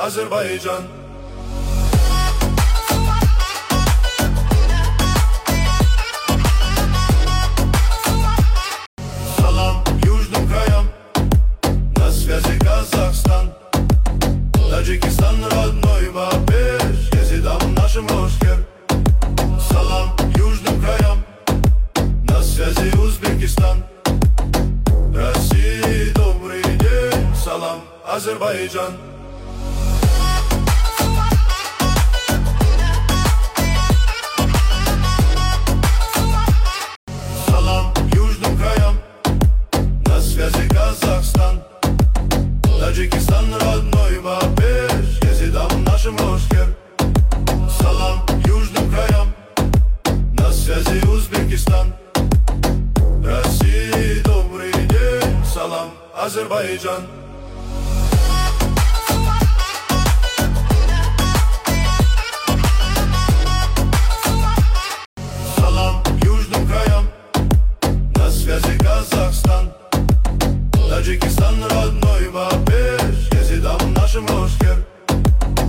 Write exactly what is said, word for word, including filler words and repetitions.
Azerbaycan. Салам южным краям, на связи Казахстан, Таджикистан родной Бабеш, езидам нашим Лошкер. Салам южным краям, на связи Узбекистан, России добрый день, салам Азербайджан. Салам южным краям, на связи Казахстан, Таджикистан родной Бабеш, езидам нашим Лошкер. Салам южным краям, на связи Узбекистан, России добрый день, салам Азербайджан.